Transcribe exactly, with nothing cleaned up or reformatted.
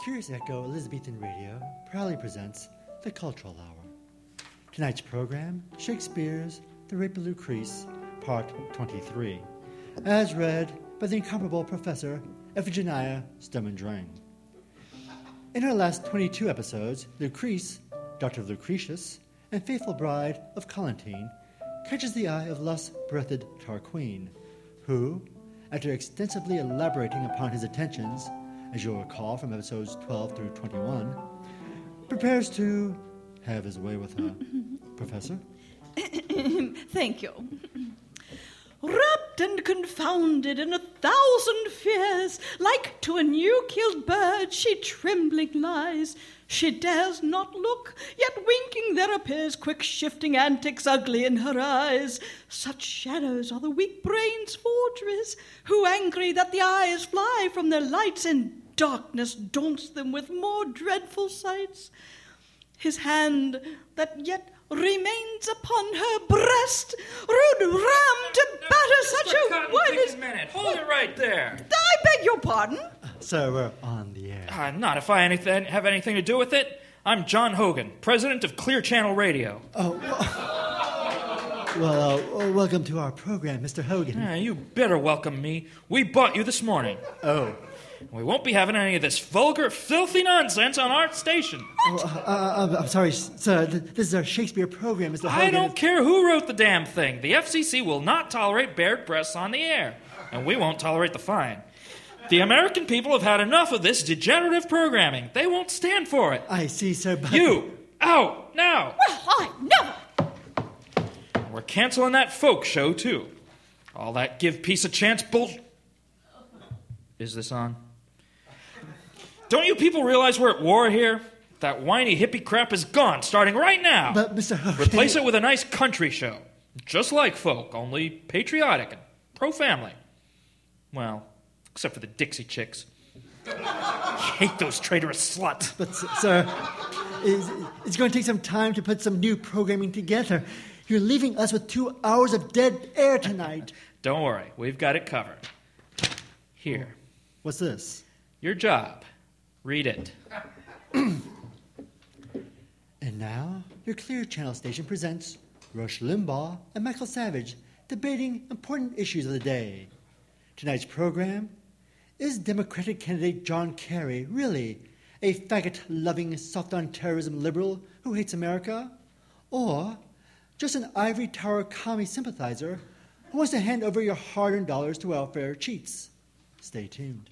Curious Echo Elizabethan Radio proudly presents the Cultural Hour. Tonight's program, Shakespeare's The Rape of Lucrece, Part twenty-three, as read by the incomparable Professor Iphigenia Sturm-und-Drang. In her last twenty-two episodes, Lucrece, daughter of Lucretius, and faithful bride of Colantine, catches the eye of lust-breathed Tarquin, who, after extensively elaborating upon his attentions, as you'll recall from episodes twelve through twenty-one, prepares to have his way with her. Professor? Thank you. Wrapped and confounded in a thousand fears, like to a new-killed bird she trembling lies. She dares not look, yet winking there appears quick-shifting antics ugly in her eyes. Such shadows are the weak brain's forgeries, who angry that the eyes fly from their lights, and darkness daunts them with more dreadful sights. His hand that yet remains upon her breast, rude ram to batter such a one as... a minute. Hold it right there. I beg your pardon? Sir, we're on the air. Uh, not if I anything, have anything to do with it. I'm John Hogan, president of Clear Channel Radio. Oh, well, well uh, welcome to our program, Mister Hogan. Uh, you better welcome me. We bought you this morning. Oh. We won't be having any of this vulgar, filthy nonsense on our station. Oh, uh, uh, I'm sorry, sir. This is our Shakespeare program, Mister Hogan. I don't care who wrote the damn thing. The F C C will not tolerate bared breasts on the air, and we won't tolerate the fine. The American people have had enough of this degenerative programming. They won't stand for it. I see, sir, but... You! Out! Now! Well, I never! We're canceling that folk show, too. All that give peace a chance bull... Is this on? Don't you people realize we're at war here? That whiny hippie crap is gone, starting right now. But, Mister Hogan... Replace it with a nice country show. Just like folk, only patriotic and pro-family. Well... except for the Dixie Chicks. I hate those traitorous sluts. But, sir, it's, it's going to take some time to put some new programming together. You're leaving us with two hours of dead air tonight. Don't worry. We've got it covered. Here. What's this? Your job. Read it. And now, your Clear Channel station presents Rush Limbaugh and Michael Savage debating important issues of the day. Tonight's program: is Democratic candidate John Kerry really a faggot-loving, soft-on-terrorism liberal who hates America? Or just an ivory tower commie sympathizer who wants to hand over your hard-earned dollars to welfare cheats? Stay tuned.